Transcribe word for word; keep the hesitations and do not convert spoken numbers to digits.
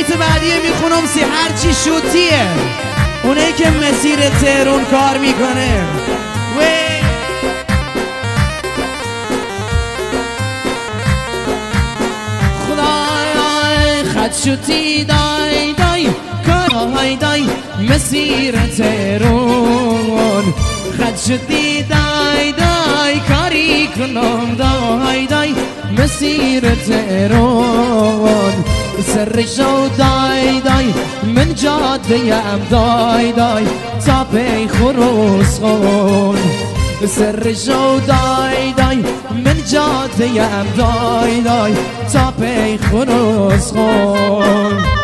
بیت بعدیه میخونم سی هرچی شوتیه اونه که مسیر تهرون کار میکنه خدای خد شوتی دای دای کارهای دای مسیر تهرون خد شوتی دای دای کاری کنم دای دای مسیر تهرون سرشو دای دای من جاده ام دای دای تا پی خروس خون سرشو دای دای من جاده ام دای دای تا پی خروس خون